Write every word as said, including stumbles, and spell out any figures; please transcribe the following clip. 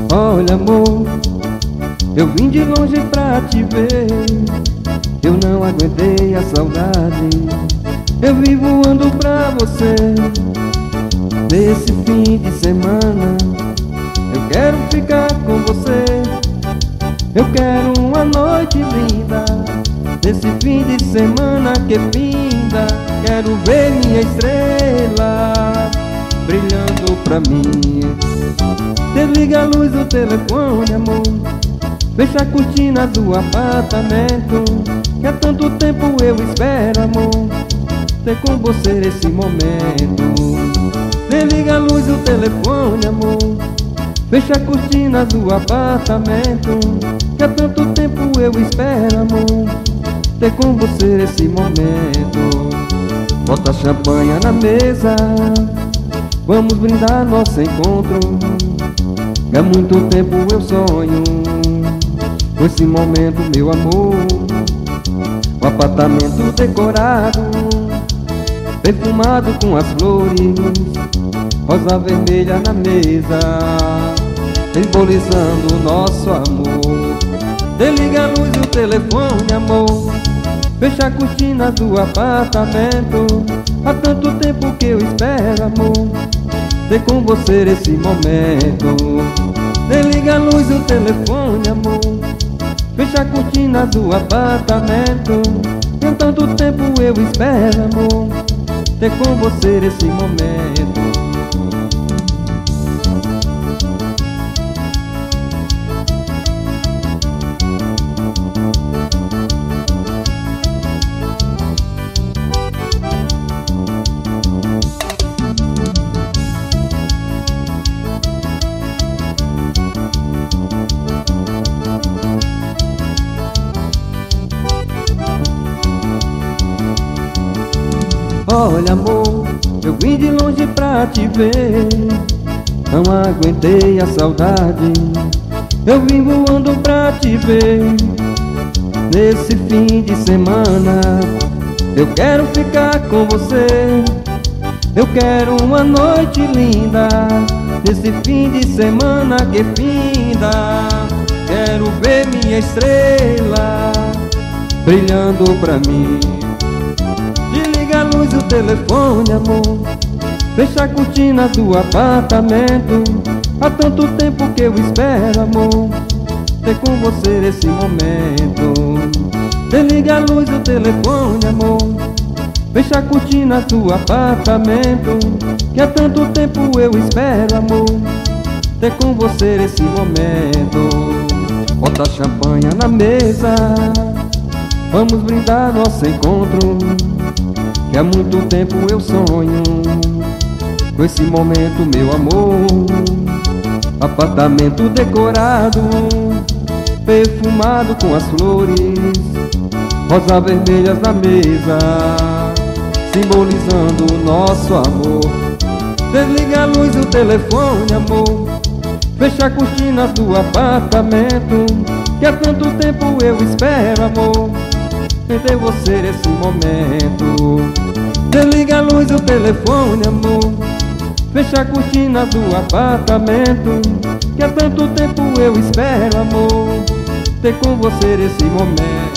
Olha, amor, eu vim de longe pra te ver. Eu não aguentei a saudade. Eu vim voando pra você. Nesse fim de semana eu quero ficar com você. Eu quero uma noite linda. Nesse fim de semana que finda, quero ver minha estrela brilhando pra mim. Desliga a luz do telefone, amor. Fecha a cortina do apartamento, que há tanto tempo eu espero, amor, ter com você esse momento. Desliga a luz do telefone, amor. Fecha a cortina do apartamento, que há tanto tempo eu espero, amor, ter com você esse momento. Bota champanhe na mesa, vamos brindar nosso encontro. Há muito tempo eu sonho com esse momento, meu amor. O apartamento decorado, perfumado com as flores, rosa vermelha na mesa, simbolizando o nosso amor. Desliga a luz do telefone, amor. Fecha a cortina do apartamento, há tanto tempo que eu espero, amor, ter com você esse momento. Desliga a luz do telefone, amor. Fecha a cortina do apartamento, há tanto tempo eu espero, amor, ter com você esse momento. Olha, amor, eu vim de longe pra te ver. Não aguentei a saudade. Eu vim voando pra te ver. Nesse fim de semana eu quero ficar com você. Eu quero uma noite linda. Nesse fim de semana que finda, quero ver minha estrela brilhando pra mim. Desliga a luz do telefone, amor. Fecha a cortina do apartamento, há tanto tempo que eu espero, amor, ter com você esse momento. Desliga a luz do telefone, amor. Fecha a cortina do apartamento, que há tanto tempo eu espero, amor, ter com você esse momento. Bota champanhe na mesa, vamos brindar nosso encontro, que há muito tempo eu sonho com esse momento, meu amor. Apartamento decorado, perfumado com as flores, rosa vermelhas na mesa, simbolizando o nosso amor. Desliga a luz do telefone, amor. Fecha a cortina do apartamento, que há tanto tempo eu espero, amor, ter você nesse momento. Desliga a luz do telefone, amor. Fecha a cortina do apartamento, que há tanto tempo eu espero, amor, ter com você nesse momento.